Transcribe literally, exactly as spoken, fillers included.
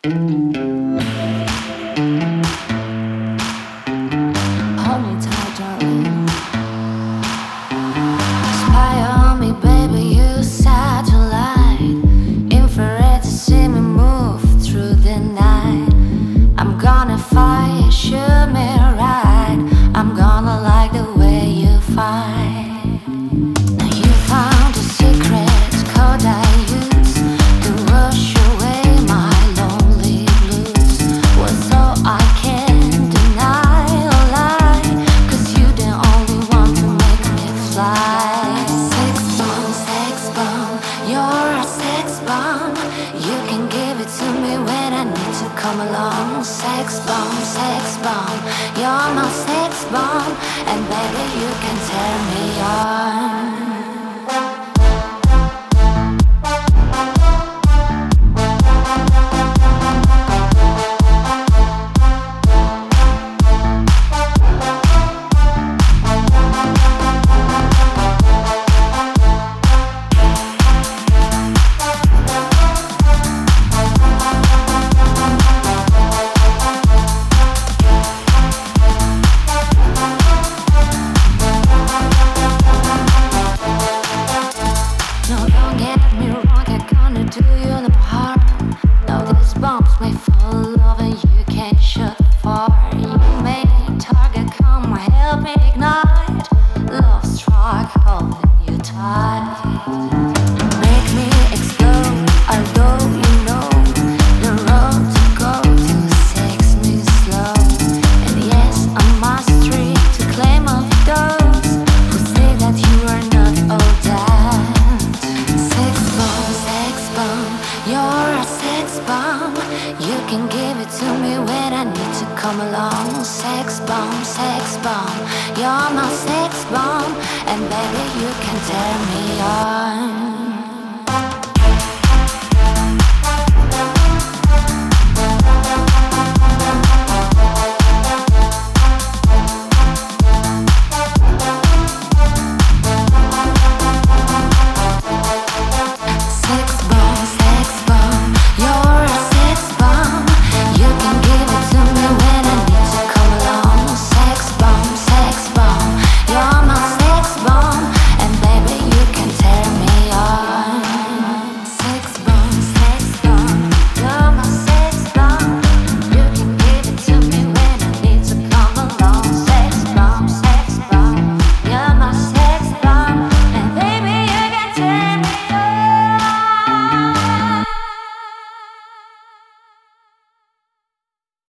Hold me tight, darling. Spy on me, baby, you satellite. Infrared to see me move through the night. I'm gonna fight, shoot me right. I'm gonna like the way you fight. Now you found a secret code I use to wash away my lonely blues. Was so I can't deny or lie, 'cause you the only one to make me fly. Sex bomb, sex bomb, you're a sex bomb. You can give it to me when I need to come along. Sex bomb, sex bomb, you're my sex bomb, and baby you can turn me on. No, don't get me wrong, I'm gonna do you no harm. No, these bombs may fall love and you can't shoot far. You may target, come help me ignite. Love struck, holding you tight. Make me explode, although you know the road to go to sex me slow. And yes, I must treat to claim of those who say that you are not all that. Sex bomb, sex bomb, you're a sex bomb. You can give it to me when I need to come along. Sex bomb, sex bomb, you're my sex bomb, and baby you can turn me on.